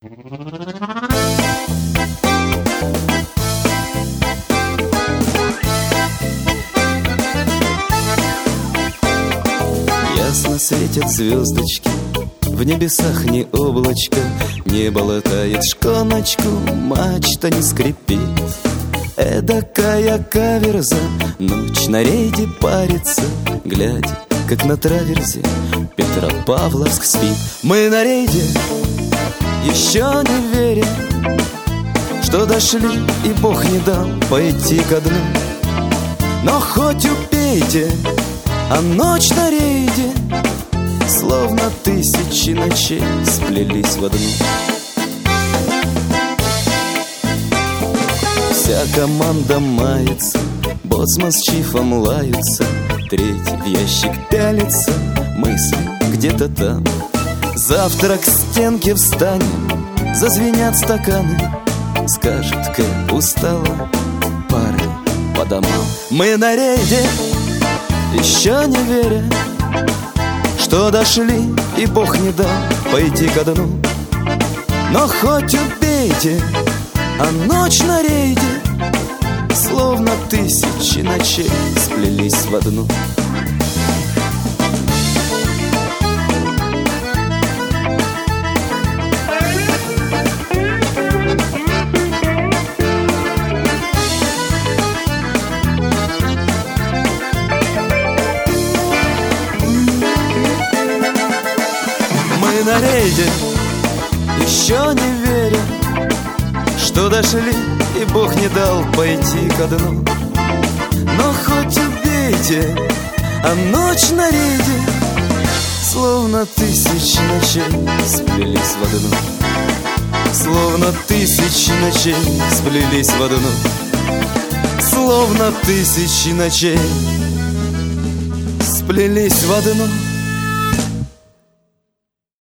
Ясно светят звездочки, в небесах не облачко, небо латает шконочку, мачта не скрипит. Эдакая каверза, ночь на рейде парится, глядя, как на траверзе Петропавловск спит. Мы на рейде, еще не веря, что дошли, и Бог не дал пойти ко дну. Но хоть убейте, а ночь на рейде словно тысячи ночей сплелись в одну. Вся команда мается, боцман с чифом лаются, третий в ящик пялится, мысли где-то там. Завтра к стенке встанем, зазвенят стаканы, скажет, как устала пары по домам. Мы на рейде, еще не веря, что дошли, и Бог не дал пойти ко дну. Но хоть убейте, а ночь на рейде словно тысячи ночей сплелись в одну. Мы на рейде, еще не веря, что дошли, и Бог не дал пойти ко дну. Но хоть убейте, а ночь на рейде словно тысячи ночей сплелись в одну. Словно тысячи ночей сплелись в одну. Словно тысячи ночей сплелись в одну.